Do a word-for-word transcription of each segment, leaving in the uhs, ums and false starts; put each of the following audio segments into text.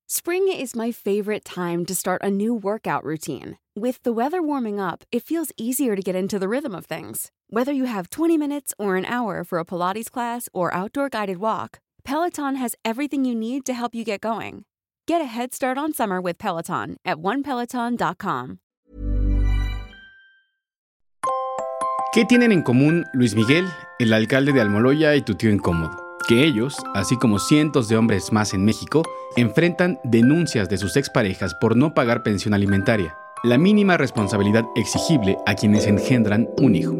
Spring is my favorite time to start a new workout routine. With the weather warming up, it feels easier to get into the rhythm of things. Whether you have twenty minutes or an hour for a Pilates class or outdoor guided walk, Peloton has everything you need to help you get going. Get a head start on summer with Peloton at one peloton dot com. ¿Qué tienen en común Luis Miguel, el alcalde de Almoloya y tu tío incómodo? Que ellos, así como cientos de hombres más en México, enfrentan denuncias de sus exparejas por no pagar pensión alimentaria, la mínima responsabilidad exigible a quienes engendran un hijo.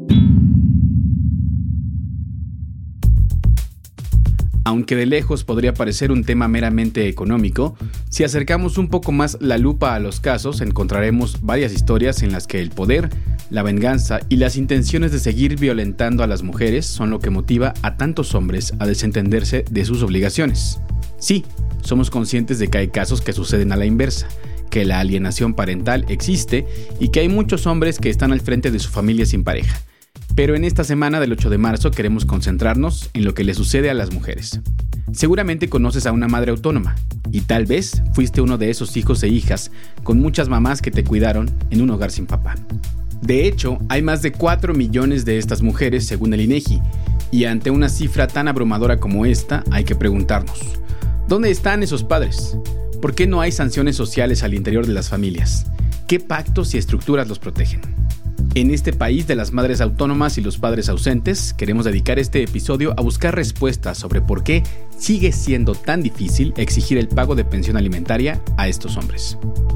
Aunque de lejos podría parecer un tema meramente económico, si acercamos un poco más la lupa a los casos, encontraremos varias historias en las que el poder, la venganza y las intenciones de seguir violentando a las mujeres son lo que motiva a tantos hombres a desentenderse de sus obligaciones. Sí, somos conscientes de que hay casos que suceden a la inversa, que la alienación parental existe y que hay muchos hombres que están al frente de su familia sin pareja. Pero en esta semana del ocho de marzo queremos concentrarnos en lo que le sucede a las mujeres. Seguramente conoces a una madre autónoma y tal vez fuiste uno de esos hijos e hijas con muchas mamás que te cuidaron en un hogar sin papá. De hecho, hay más de cuatro millones de estas mujeres según el INEGI, y ante una cifra tan abrumadora como esta hay que preguntarnos, ¿dónde están esos padres? ¿Por qué no hay sanciones sociales al interior de las familias? ¿Qué pactos y estructuras los protegen? En este país de las madres autónomas y los padres ausentes, queremos dedicar este episodio a buscar respuestas sobre por qué sigue siendo tan difícil exigir el pago de pensión alimentaria a estos hombres.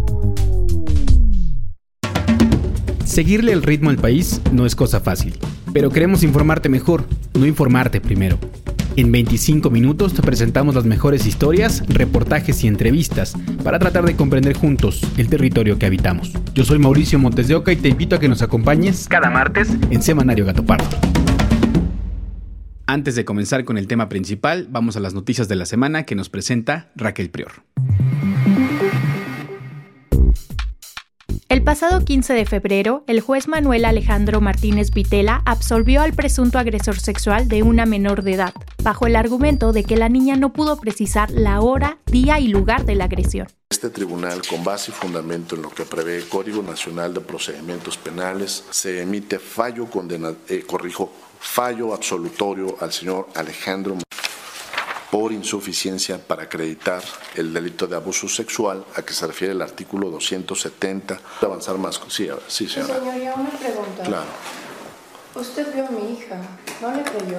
Seguirle el ritmo al país no es cosa fácil, pero queremos informarte mejor, no informarte primero. En veinticinco minutos te presentamos las mejores historias, reportajes y entrevistas para tratar de comprender juntos el territorio que habitamos. Yo soy Mauricio Montes de Oca y te invito a que nos acompañes cada martes en Semanario Gato Pardo. Antes de comenzar con el tema principal, vamos a las noticias de la semana que nos presenta Raquel Prior. El pasado quince de febrero, el juez Manuel Alejandro Martínez Vitela absolvió al presunto agresor sexual de una menor de edad, bajo el argumento de que la niña no pudo precisar la hora, día y lugar de la agresión. Este tribunal, con base y fundamento en lo que prevé el Código Nacional de Procedimientos Penales, se emite fallo condena, eh, corrijo, fallo absolutorio al señor Alejandro por insuficiencia para acreditar el delito de abuso sexual a que se refiere el artículo doscientos setenta. Avanzar más. Sí, sí, señora. Señoría, una pregunta. Claro. Usted vio a mi hija, ¿no le creyó?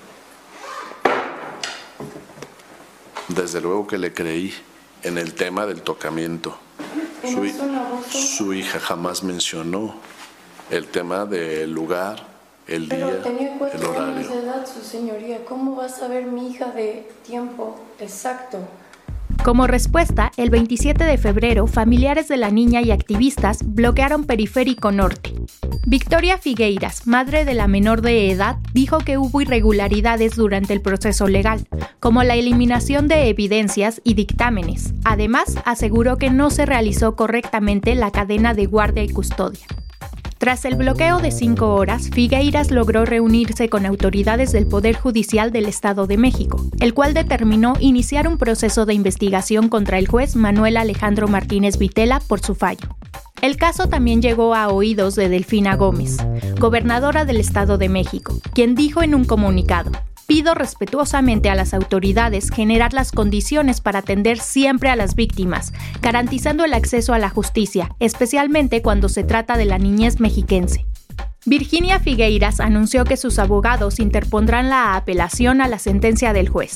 Desde luego que le creí en el tema del tocamiento. ¿Y no es un abuso? Su hija jamás mencionó el tema del lugar, el día, Pero tenía cuatro el horario. años de edad, su señoría. ¿Cómo va a saber mi hija de tiempo exacto? Como respuesta, el veintisiete de febrero, familiares de la niña y activistas bloquearon Periférico Norte. Victoria Figueiras, madre de la menor de edad, dijo que hubo irregularidades durante el proceso legal, como la eliminación de evidencias y dictámenes. Además, aseguró que no se realizó correctamente la cadena de guardia y custodia. Tras el bloqueo de cinco horas, Figueiras logró reunirse con autoridades del Poder Judicial del Estado de México, el cual determinó iniciar un proceso de investigación contra el juez Manuel Alejandro Martínez Vitela por su fallo. El caso también llegó a oídos de Delfina Gómez, gobernadora del Estado de México, quien dijo en un comunicado: pido respetuosamente a las autoridades generar las condiciones para atender siempre a las víctimas, garantizando el acceso a la justicia, especialmente cuando se trata de la niñez mexiquense. Virginia Figueiras anunció que sus abogados interpondrán la apelación a la sentencia del juez.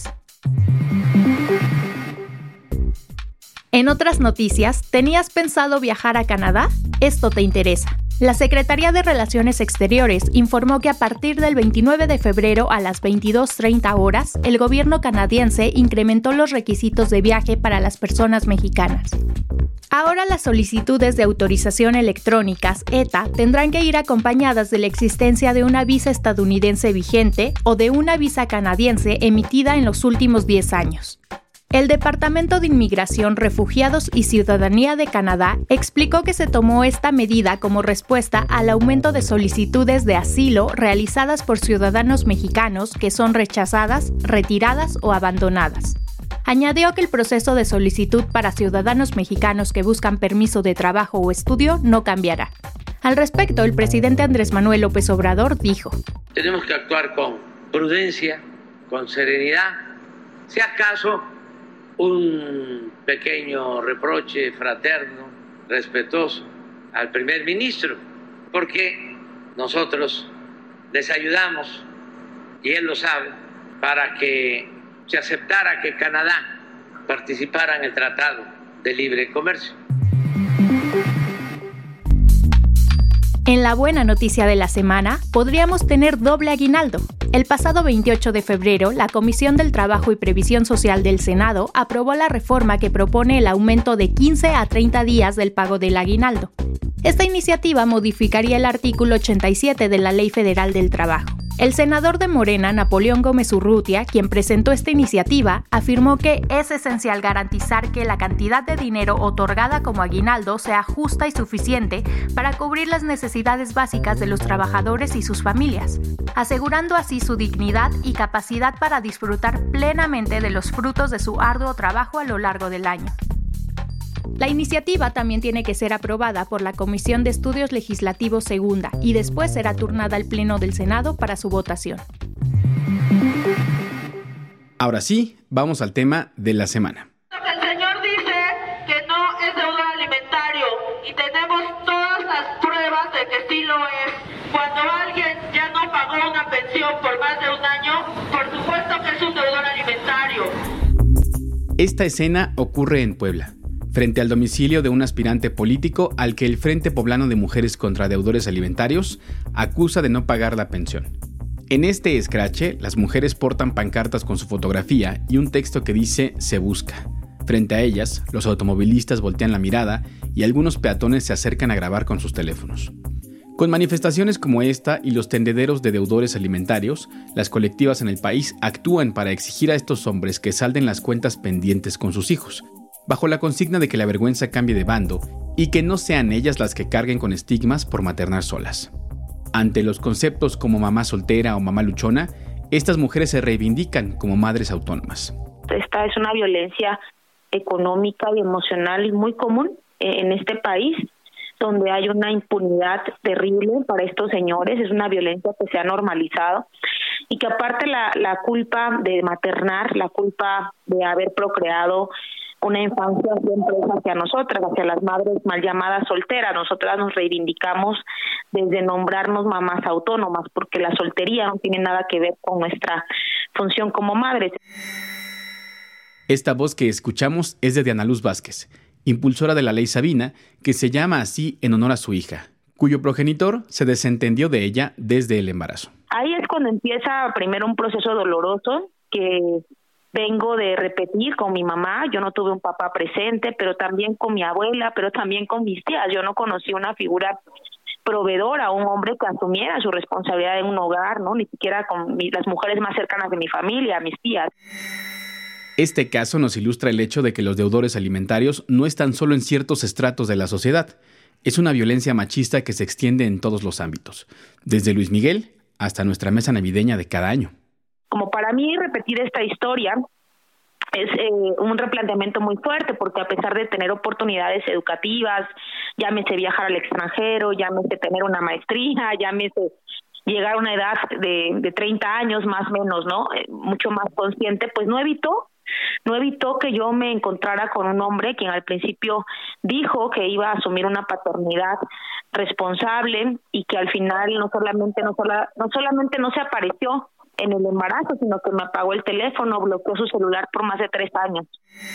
En otras noticias, ¿tenías pensado viajar a Canadá? Esto te interesa. La Secretaría de Relaciones Exteriores informó que a partir del veintinueve de febrero a las veintidós treinta horas, el gobierno canadiense incrementó los requisitos de viaje para las personas mexicanas. Ahora las solicitudes de autorización electrónicas E T A tendrán que ir acompañadas de la existencia de una visa estadounidense vigente o de una visa canadiense emitida en los últimos diez años. El Departamento de Inmigración, Refugiados y Ciudadanía de Canadá explicó que se tomó esta medida como respuesta al aumento de solicitudes de asilo realizadas por ciudadanos mexicanos que son rechazadas, retiradas o abandonadas. Añadió que el proceso de solicitud para ciudadanos mexicanos que buscan permiso de trabajo o estudio no cambiará. Al respecto, el presidente Andrés Manuel López Obrador dijo: tenemos que actuar con prudencia, con serenidad. Si acaso un pequeño reproche fraterno, respetuoso al primer ministro, porque nosotros les ayudamos, y él lo sabe, para que se aceptara que Canadá participara en el Tratado de Libre Comercio. En la buena noticia de la semana, podríamos tener doble aguinaldo. El pasado veintiocho de febrero, la Comisión del Trabajo y Previsión Social del Senado aprobó la reforma que propone el aumento de quince a treinta días del pago del aguinaldo. Esta iniciativa modificaría el artículo ochenta y siete de la Ley Federal del Trabajo. El senador de Morena, Napoleón Gómez Urrutia, quien presentó esta iniciativa, afirmó que es esencial garantizar que la cantidad de dinero otorgada como aguinaldo sea justa y suficiente para cubrir las necesidades básicas de los trabajadores y sus familias, asegurando así su dignidad y capacidad para disfrutar plenamente de los frutos de su arduo trabajo a lo largo del año. La iniciativa también tiene que ser aprobada por la Comisión de Estudios Legislativos Segunda y después será turnada al Pleno del Senado para su votación. Ahora sí, vamos al tema de la semana. El señor dice que no es deudor alimentario y tenemos todas las pruebas de que sí lo es. Cuando alguien ya no pagó una pensión por más de un año, por supuesto que es un deudor alimentario. Esta escena ocurre en Puebla, frente al domicilio de un aspirante político al que el Frente Poblano de Mujeres contra Deudores Alimentarios acusa de no pagar la pensión. En este escrache, las mujeres portan pancartas con su fotografía y un texto que dice "se busca". Frente a ellas, los automovilistas voltean la mirada y algunos peatones se acercan a grabar con sus teléfonos. Con manifestaciones como esta y los tendederos de deudores alimentarios, las colectivas en el país actúan para exigir a estos hombres que salden las cuentas pendientes con sus hijos, bajo la consigna de que la vergüenza cambie de bando y que no sean ellas las que carguen con estigmas por maternar solas. Ante los conceptos como mamá soltera o mamá luchona, estas mujeres se reivindican como madres autónomas. Esta es una violencia económica y emocional muy común en este país, donde hay una impunidad terrible para estos señores. Es una violencia que se ha normalizado y que aparte la, la culpa de maternar, la culpa de haber procreado una infancia siempre es hacia nosotras, hacia las madres mal llamadas solteras. Nosotras nos reivindicamos desde nombrarnos mamás autónomas, porque la soltería no tiene nada que ver con nuestra función como madres. Esta voz que escuchamos es de Diana Luz Vázquez, impulsora de la Ley Sabina, que se llama así en honor a su hija, cuyo progenitor se desentendió de ella desde el embarazo. Ahí es cuando empieza primero un proceso doloroso que vengo de repetir con mi mamá. Yo no tuve un papá presente, pero también con mi abuela, pero también con mis tías. Yo no conocí una figura proveedora, un hombre que asumiera su responsabilidad en un hogar, ¿no? Ni siquiera con mi, las mujeres más cercanas de mi familia, mis tías. Este caso nos ilustra el hecho de que los deudores alimentarios no están solo en ciertos estratos de la sociedad. Es una violencia machista que se extiende en todos los ámbitos, desde Luis Miguel hasta nuestra mesa navideña de cada año. Como para mí repetir esta historia es eh, un replanteamiento muy fuerte, porque a pesar de tener oportunidades educativas, llámese viajar al extranjero, llámese tener una maestría, llámese llegar a una edad de, de treinta años más o menos, ¿no? Eh, mucho más consciente, pues no evitó, no evitó que yo me encontrara con un hombre quien al principio dijo que iba a asumir una paternidad responsable y que al final no solamente no, sola, no solamente no se apareció en el embarazo, sino que me apagó el teléfono, bloqueó su celular por más de tres años.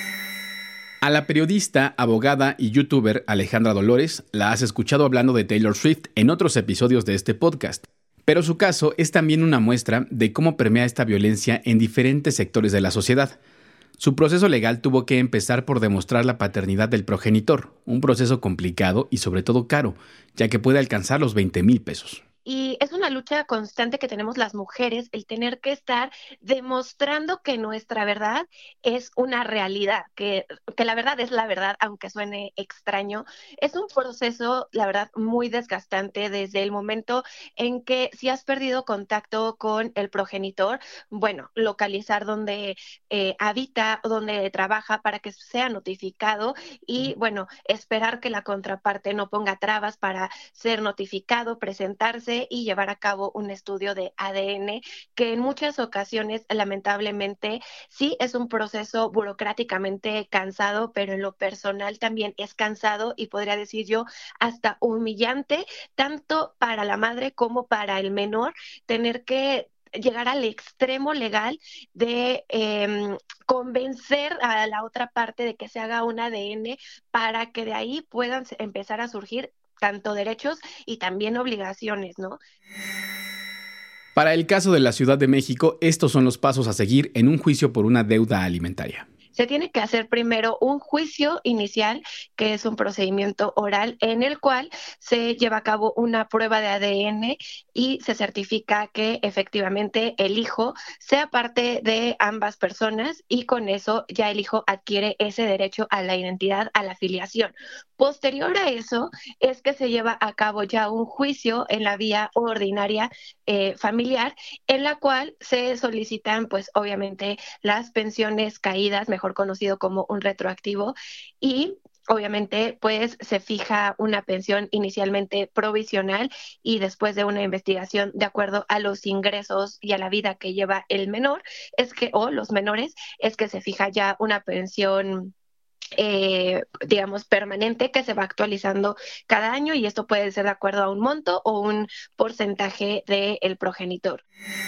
A la periodista, abogada y youtuber Alejandra Dolores la has escuchado hablando de Taylor Swift en otros episodios de este podcast, pero su caso es también una muestra de cómo permea esta violencia en diferentes sectores de la sociedad. Su proceso legal tuvo que empezar por demostrar la paternidad del progenitor, un proceso complicado y sobre todo caro, ya que puede alcanzar los veinte mil pesos. y es una lucha constante que tenemos las mujeres, el tener que estar demostrando que nuestra verdad es una realidad, que, que la verdad es la verdad, aunque suene extraño. Es un proceso, la verdad, muy desgastante desde el momento en que si has perdido contacto con el progenitor, bueno, localizar dónde eh, habita, dónde trabaja para que sea notificado y, bueno, esperar que la contraparte no ponga trabas para ser notificado, presentarse y llevar a cabo un estudio de A D N, que en muchas ocasiones, lamentablemente, sí es un proceso burocráticamente cansado, pero en lo personal también es cansado y podría decir yo hasta humillante, tanto para la madre como para el menor, tener que llegar al extremo legal de eh, convencer a la otra parte de que se haga un A D N para que de ahí puedan empezar a surgir tanto derechos y también obligaciones, ¿no? Para el caso de la Ciudad de México, estos son los pasos a seguir en un juicio por una deuda alimentaria. Se tiene que hacer primero un juicio inicial, que es un procedimiento oral en el cual se lleva a cabo una prueba de A D N y se certifica que efectivamente el hijo sea parte de ambas personas y con eso ya el hijo adquiere ese derecho a la identidad, a la filiación. Posterior a eso es que se lleva a cabo ya un juicio en la vía ordinaria eh, familiar, en la cual se solicitan pues obviamente las pensiones caídas, mejor conocido como un retroactivo, y obviamente pues se fija una pensión inicialmente provisional y después de una investigación de acuerdo a los ingresos y a la vida que lleva el menor, es que, o los menores, es que se fija ya una pensión Eh, digamos, permanente que se va actualizando cada año y esto puede ser de acuerdo a un monto o un porcentaje del progenitor.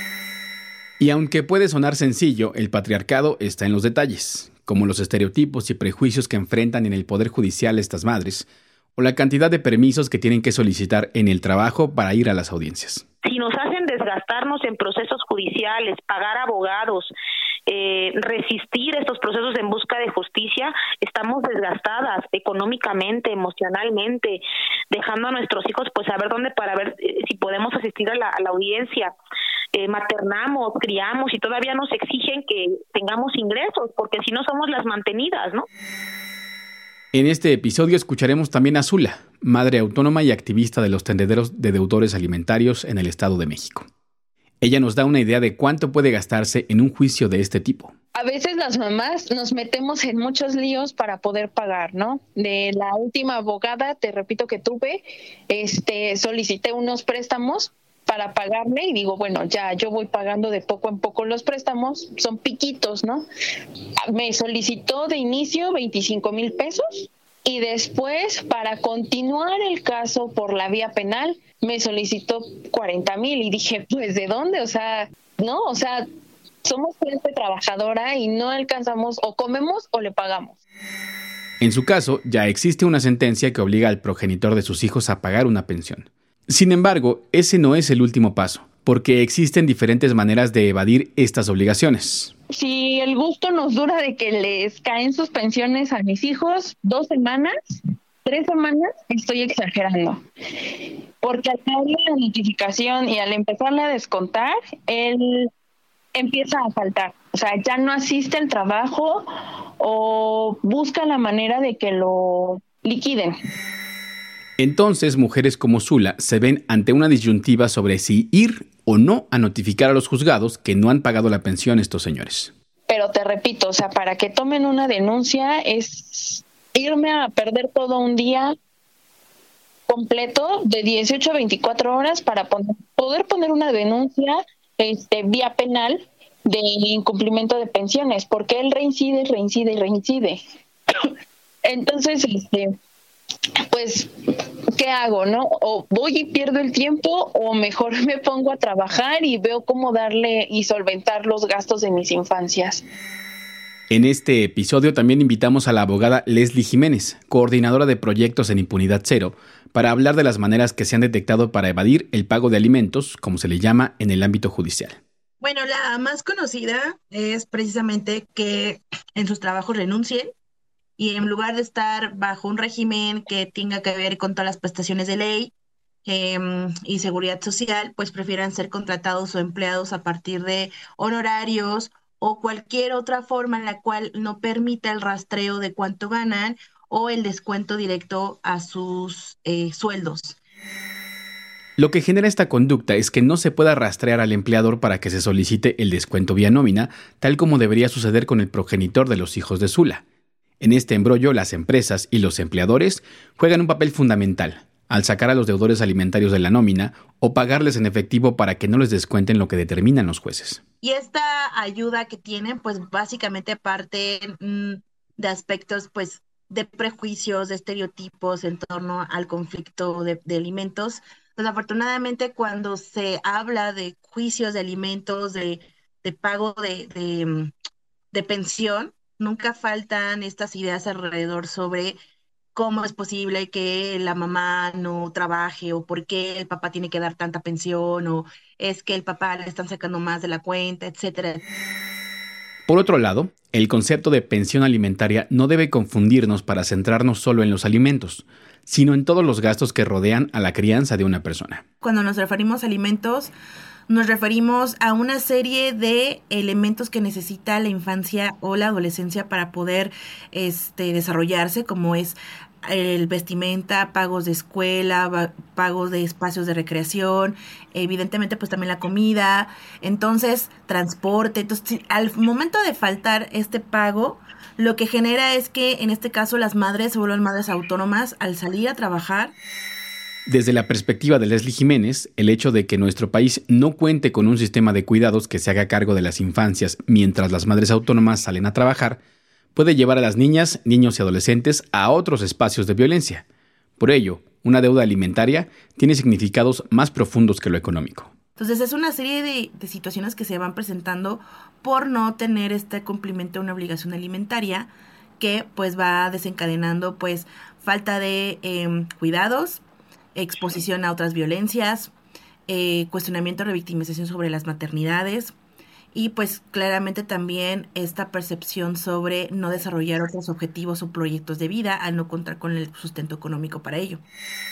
Y aunque puede sonar sencillo, el patriarcado está en los detalles, como los estereotipos y prejuicios que enfrentan en el Poder Judicial estas madres, o la cantidad de permisos que tienen que solicitar en el trabajo para ir a las audiencias. Si nos hacen desgastarnos en procesos judiciales, pagar abogados, eh, resistir estos procesos en busca de justicia, estamos desgastadas económicamente, emocionalmente, dejando a nuestros hijos pues a ver dónde para ver eh, si podemos asistir a la, a la audiencia. Eh, maternamos, criamos y todavía nos exigen que tengamos ingresos, porque si no somos las mantenidas, ¿no? En este episodio escucharemos también a Zula, madre autónoma y activista de los tendederos de deudores alimentarios en el Estado de México. Ella nos da una idea de cuánto puede gastarse en un juicio de este tipo. A veces las mamás nos metemos en muchos líos para poder pagar, ¿no? De la última abogada, te repito que tuve, este, solicité unos préstamos para pagarme y digo, bueno, ya yo voy pagando de poco en poco los préstamos, son piquitos, ¿no? Me solicitó de inicio veinticinco mil pesos y después para continuar el caso por la vía penal me solicitó cuarenta mil y dije, pues ¿de dónde? O sea, no, o sea, somos gente trabajadora y no alcanzamos, o comemos o le pagamos. En su caso, ya existe una sentencia que obliga al progenitor de sus hijos a pagar una pensión. Sin embargo, ese no es el último paso, porque existen diferentes maneras de evadir estas obligaciones. Si el gusto nos dura de que les caen sus pensiones a mis hijos, dos semanas, tres semanas, estoy exagerando. Porque al darle la notificación y al empezarle a descontar, él empieza a faltar. O sea, ya no asiste al trabajo o busca la manera de que lo liquiden. Entonces, mujeres como Zula se ven ante una disyuntiva sobre si ir o no a notificar a los juzgados que no han pagado la pensión estos señores. Pero te repito, o sea, para que tomen una denuncia es irme a perder todo un día completo de dieciocho a veinticuatro horas para poner, poder poner una denuncia este, vía penal de incumplimiento de pensiones, porque él reincide, reincide y reincide. Entonces, este... pues, ¿qué hago, no? O voy y pierdo el tiempo, o mejor me pongo a trabajar y veo cómo darle y solventar los gastos de mis infancias. En este episodio también invitamos a la abogada Leslie Jiménez, coordinadora de proyectos en Impunidad Cero, para hablar de las maneras que se han detectado para evadir el pago de alimentos, como se le llama en el ámbito judicial. Bueno, la más conocida es precisamente que en sus trabajos renuncien, y en lugar de estar bajo un régimen que tenga que ver con todas las prestaciones de ley, eh, y Seguridad Social, pues prefieran ser contratados o empleados a partir de honorarios o cualquier otra forma en la cual no permita el rastreo de cuánto ganan o el descuento directo a sus eh, sueldos. Lo que genera esta conducta es que no se pueda rastrear al empleador para que se solicite el descuento vía nómina, tal como debería suceder con el progenitor de los hijos de Zula. En este embrollo, las empresas y los empleadores juegan un papel fundamental, al sacar a los deudores alimentarios de la nómina o pagarles en efectivo para que no les descuenten lo que determinan los jueces. Y esta ayuda que tienen, pues básicamente parte mmm, de aspectos, pues, de prejuicios, de estereotipos en torno al conflicto de, de alimentos. Desafortunadamente, cuando se habla de juicios de alimentos, de, de pago de, de, de pensión, nunca faltan estas ideas alrededor sobre cómo es posible que la mamá no trabaje o por qué el papá tiene que dar tanta pensión o es que el papá le están sacando más de la cuenta, etcétera. Por otro lado, el concepto de pensión alimentaria no debe confundirnos para centrarnos solo en los alimentos, sino en todos los gastos que rodean a la crianza de una persona. Cuando nos referimos a alimentos, nos referimos a una serie de elementos que necesita la infancia o la adolescencia para poder este, desarrollarse, como es el vestimenta, pagos de escuela, pagos de espacios de recreación, evidentemente pues también la comida, entonces transporte. Entonces, al momento de faltar este pago, lo que genera es que en este caso las madres se vuelven madres autónomas al salir a trabajar. Desde la perspectiva de Leslie Jiménez, el hecho de que nuestro país no cuente con un sistema de cuidados que se haga cargo de las infancias mientras las madres autónomas salen a trabajar, puede llevar a las niñas, niños y adolescentes a otros espacios de violencia. Por ello, una deuda alimentaria tiene significados más profundos que lo económico. Entonces es una serie de, de situaciones que se van presentando por no tener este cumplimiento de una obligación alimentaria que pues va desencadenando pues falta de eh, cuidados, exposición a otras violencias, eh, cuestionamiento, revictimización sobre las maternidades y pues claramente también esta percepción sobre no desarrollar otros objetivos o proyectos de vida al no contar con el sustento económico para ello.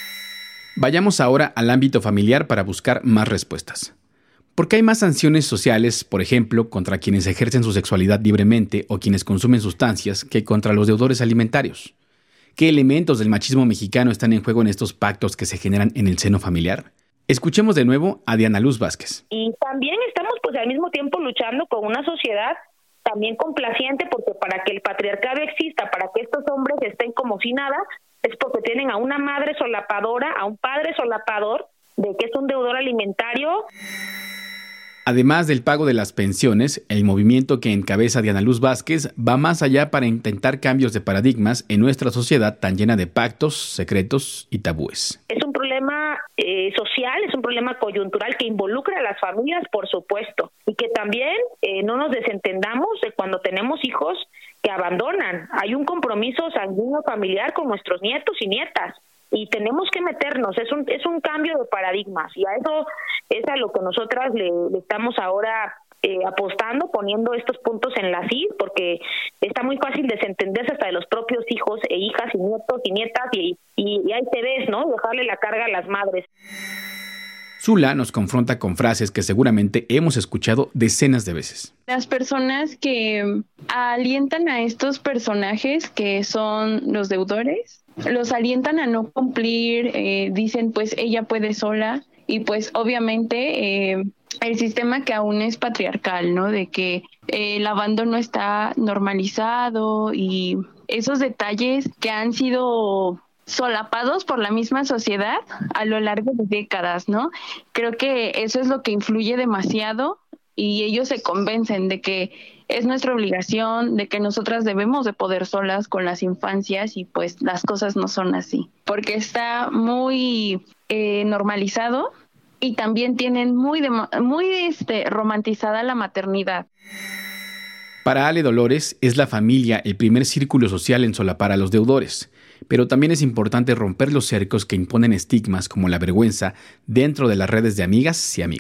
Vayamos ahora al ámbito familiar para buscar más respuestas. ¿Por qué hay más sanciones sociales, por ejemplo, contra quienes ejercen su sexualidad libremente o quienes consumen sustancias que contra los deudores alimentarios? ¿Qué elementos del machismo mexicano están en juego en estos pactos que se generan en el seno familiar? Escuchemos de nuevo a Diana Luz Vázquez. Y también estamos pues al mismo tiempo luchando con una sociedad también complaciente, porque para que el patriarcado exista, para que estos hombres estén como si nada, es porque tienen a una madre solapadora, a un padre solapador, de que es un deudor alimentario. Además del pago de las pensiones, el movimiento que encabeza Diana Luz Vázquez va más allá para intentar cambios de paradigmas en nuestra sociedad tan llena de pactos, secretos y tabúes. Es un problema eh, social, es un problema coyuntural que involucra a las familias, por supuesto, y que también eh, no nos desentendamos de cuando tenemos hijos que abandonan. Hay un compromiso sanguíneo familiar con nuestros nietos y nietas. Y tenemos que meternos, es un es un cambio de paradigmas y a eso es a lo que nosotras le, le estamos ahora eh, apostando, poniendo estos puntos en la C I D, porque está muy fácil desentenderse hasta de los propios hijos e hijas y nietos y nietas y, y, y ahí te ves, ¿no? Dejarle la carga a las madres. Zula nos confronta con frases que seguramente hemos escuchado decenas de veces. Las personas que alientan a estos personajes que son los deudores, los alientan a no cumplir, eh, dicen pues ella puede sola y pues obviamente eh, el sistema que aún es patriarcal, ¿no? De que eh, el abandono está normalizado y esos detalles que han sido solapados por la misma sociedad a lo largo de décadas, ¿no? Creo que eso es lo que influye demasiado y ellos se convencen de que es nuestra obligación, de que nosotras debemos de poder solas con las infancias y pues las cosas no son así, porque está muy eh, normalizado y también tienen muy, de, muy este, romantizada la maternidad. Para Ale Dolores, es la familia el primer círculo social en solapar a los deudores, pero también es importante romper los cercos que imponen estigmas como la vergüenza dentro de las redes de amigas y amigos.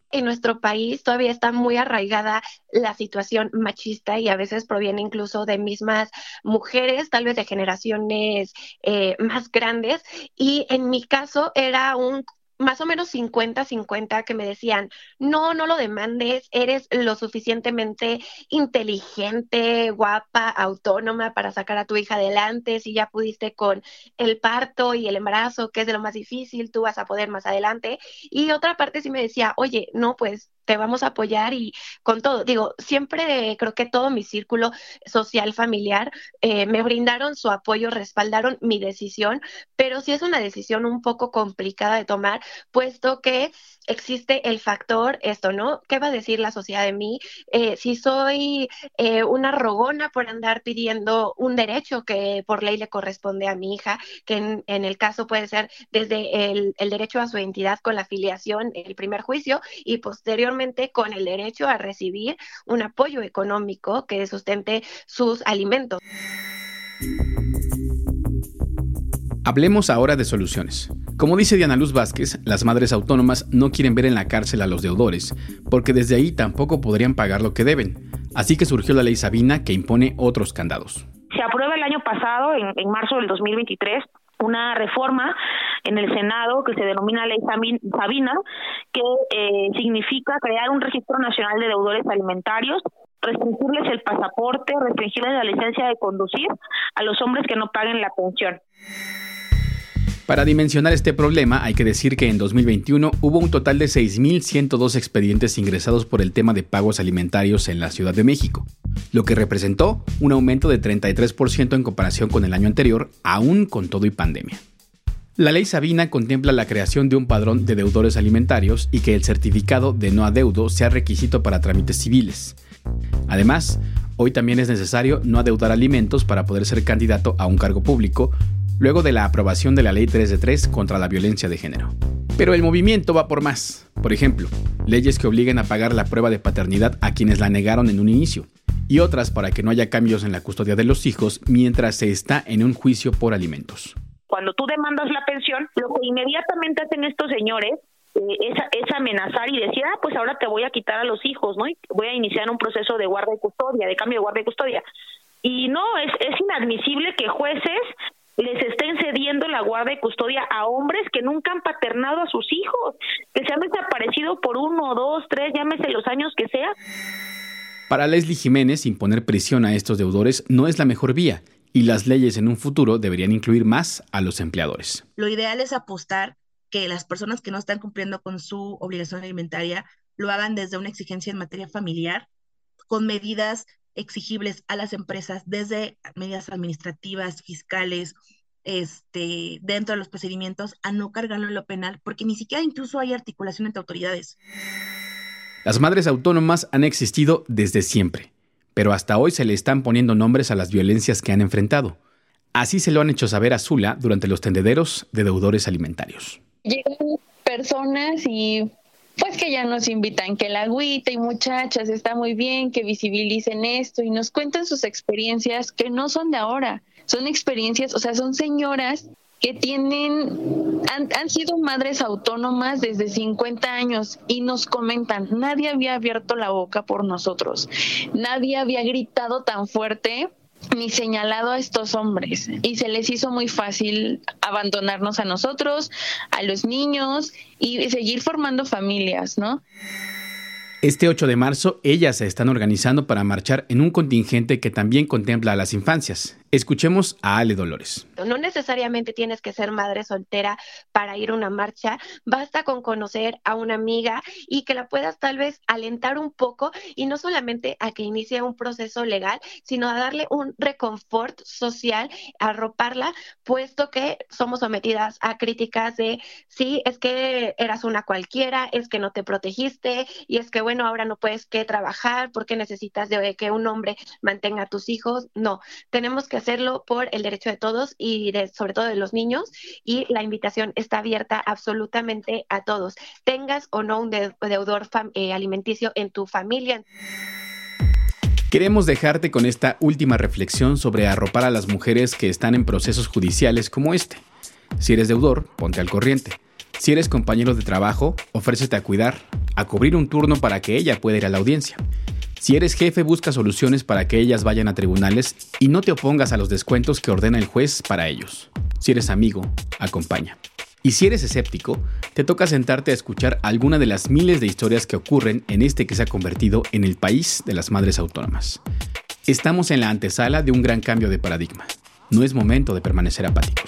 en nuestro país todavía está muy arraigada la situación machista y a veces proviene incluso de mismas mujeres, tal vez de generaciones eh, más grandes. Y en mi caso era un más o menos cincuenta cincuenta que me decían, no, no lo demandes, eres lo suficientemente inteligente, guapa, autónoma para sacar a tu hija adelante, si ya pudiste con el parto y el embarazo, que es de lo más difícil, tú vas a poder más adelante. Y otra parte sí me decía, oye, no, pues te vamos a apoyar y con todo. Digo, siempre creo que todo mi círculo social, familiar, eh, me brindaron su apoyo, respaldaron mi decisión, pero sí es una decisión un poco complicada de tomar, puesto que existe el factor esto, ¿no? ¿Qué va a decir la sociedad de mí? Eh, si soy eh, una rogona por andar pidiendo un derecho que por ley le corresponde a mi hija, que en, en el caso puede ser desde el, el derecho a su identidad con la filiación, el primer juicio, y posteriormente con el derecho a recibir un apoyo económico que sustente sus alimentos. Hablemos ahora de soluciones. Como dice Diana Luz Vázquez, las madres autónomas no quieren ver en la cárcel a los deudores, porque desde ahí tampoco podrían pagar lo que deben. Así que surgió la Ley Sabina, que impone otros candados. Se aprueba el año pasado, en, en marzo del dos mil veintitrés, una reforma en el Senado que se denomina Ley Sabina, que eh, significa crear un registro nacional de deudores alimentarios, restringirles el pasaporte, restringirles la licencia de conducir a los hombres que no paguen la pensión. Para dimensionar este problema, hay que decir que en dos mil veintiuno hubo un total de seis mil ciento dos expedientes ingresados por el tema de pagos alimentarios en la Ciudad de México, lo que representó un aumento de treinta y tres por ciento en comparación con el año anterior, aún con todo y pandemia. La Ley Sabina contempla la creación de un padrón de deudores alimentarios y que el certificado de no adeudo sea requisito para trámites civiles. Además, hoy también es necesario no adeudar alimentos para poder ser candidato a un cargo público, luego de la aprobación de la Ley tres de tres contra la violencia de género. Pero el movimiento va por más. Por ejemplo, leyes que obliguen a pagar la prueba de paternidad a quienes la negaron en un inicio, y otras para que no haya cambios en la custodia de los hijos mientras se está en un juicio por alimentos. Cuando tú demandas la pensión, lo que inmediatamente hacen estos señores eh, es, es amenazar y decir, ah, pues ahora te voy a quitar a los hijos, ¿no? Y voy a iniciar un proceso de guarda y custodia, de cambio de guarda y custodia. Y no, es, es inadmisible que jueces les estén cediendo la guarda y custodia a hombres que nunca han paternado a sus hijos, que se han desaparecido por uno, dos, tres, llámese los años que sea. Para Leslie Jiménez, imponer prisión a estos deudores no es la mejor vía, y las leyes en un futuro deberían incluir más a los empleadores. Lo ideal es apostar que las personas que no están cumpliendo con su obligación alimentaria lo hagan desde una exigencia en materia familiar, con medidas exigibles a las empresas, desde medidas administrativas, fiscales, este, dentro de los procedimientos, a no cargarlo en lo penal, porque ni siquiera incluso hay articulación entre autoridades. Las madres autónomas han existido desde siempre, pero hasta hoy se le están poniendo nombres a las violencias que han enfrentado. Así se lo han hecho saber a Zula durante los tendederos de deudores alimentarios. Llegan personas y pues que ya nos invitan que la agüita y muchachas, está muy bien que visibilicen esto y nos cuentan sus experiencias que no son de ahora, son experiencias, o sea, son señoras que tienen, han, han sido madres autónomas desde cincuenta años y nos comentan, nadie había abierto la boca por nosotros, nadie había gritado tan fuerte ni señalado a estos hombres y se les hizo muy fácil abandonarnos a nosotros, a los niños y seguir formando familias, ¿no? Este ocho de marzo, ellas se están organizando para marchar en un contingente que también contempla a las infancias. Escuchemos a Ale Dolores. No necesariamente tienes que ser madre soltera para ir a una marcha, basta con conocer a una amiga y que la puedas tal vez alentar un poco y no solamente a que inicie un proceso legal, sino a darle un reconfort social, a arroparla, puesto que somos sometidas a críticas de sí, es que eras una cualquiera, es que no te protegiste y es que bueno, ahora no puedes que trabajar porque necesitas de que un hombre mantenga a tus hijos. No, tenemos que hacerlo por el derecho de todos y de, sobre todo de los niños, y la invitación está abierta absolutamente a todos, tengas o no un de, deudor fam, eh, alimenticio en tu familia. Queremos dejarte con esta última reflexión sobre arropar a las mujeres que están en procesos judiciales como este. Si eres deudor, ponte al corriente. Si eres compañero de trabajo, ofrécete a cuidar, a cubrir un turno para que ella pueda ir a la audiencia. Si eres jefe, busca soluciones para que ellas vayan a tribunales y no te opongas a los descuentos que ordena el juez para ellos. Si eres amigo, acompaña. Y si eres escéptico, te toca sentarte a escuchar alguna de las miles de historias que ocurren en este que se ha convertido en el país de las madres autónomas. Estamos en la antesala de un gran cambio de paradigma. No es momento de permanecer apáticos.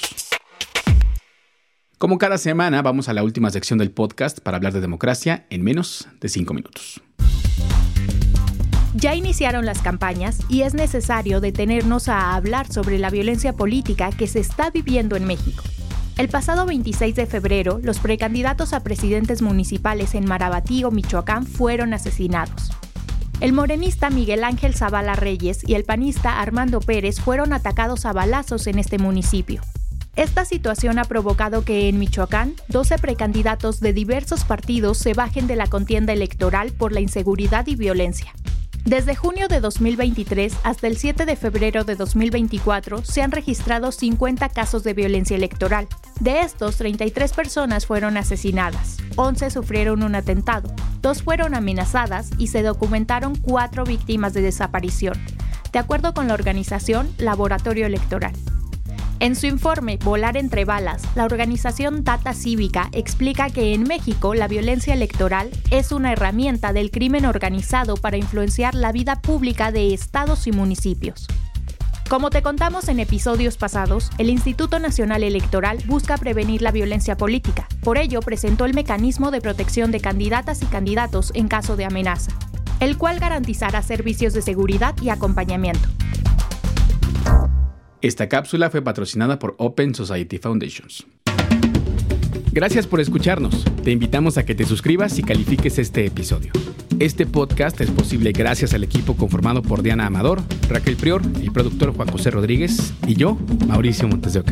Como cada semana, vamos a la última sección del podcast para hablar de democracia en menos de cinco minutos. Ya iniciaron las campañas y es necesario detenernos a hablar sobre la violencia política que se está viviendo en México. El pasado veintiséis de febrero, los precandidatos a presidentes municipales en Marabatío, Michoacán, fueron asesinados. El morenista Miguel Ángel Zavala Reyes y el panista Armando Pérez fueron atacados a balazos en este municipio. Esta situación ha provocado que en Michoacán, doce precandidatos de diversos partidos se bajen de la contienda electoral por la inseguridad y violencia. Desde junio de dos mil veintitrés hasta el siete de febrero de dos mil veinticuatro se han registrado cincuenta casos de violencia electoral. De estos, treinta y tres personas fueron asesinadas, once sufrieron un atentado, dos fueron amenazadas y se documentaron cuatro víctimas de desaparición, de acuerdo con la organización Laboratorio Electoral. En su informe Volar entre balas, la organización Data Cívica explica que en México la violencia electoral es una herramienta del crimen organizado para influenciar la vida pública de estados y municipios. Como te contamos en episodios pasados, el Instituto Nacional Electoral busca prevenir la violencia política. Por ello, presentó el mecanismo de protección de candidatas y candidatos en caso de amenaza, el cual garantizará servicios de seguridad y acompañamiento. Esta cápsula fue patrocinada por Open Society Foundations. Gracias por escucharnos. Te invitamos a que te suscribas y califiques este episodio. Este podcast es posible gracias al equipo conformado por Diana Amador, Raquel Prior, el productor Juan José Rodríguez y yo, Mauricio Montes de Oca.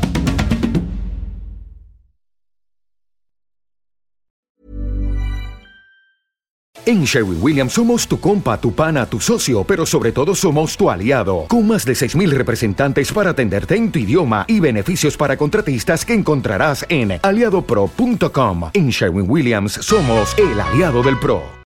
En Sherwin-Williams somos tu compa, tu pana, tu socio, pero sobre todo somos tu aliado, con más de seis mil representantes para atenderte en tu idioma y beneficios para contratistas que encontrarás en aliado pro punto com. En Sherwin-Williams somos el aliado del pro.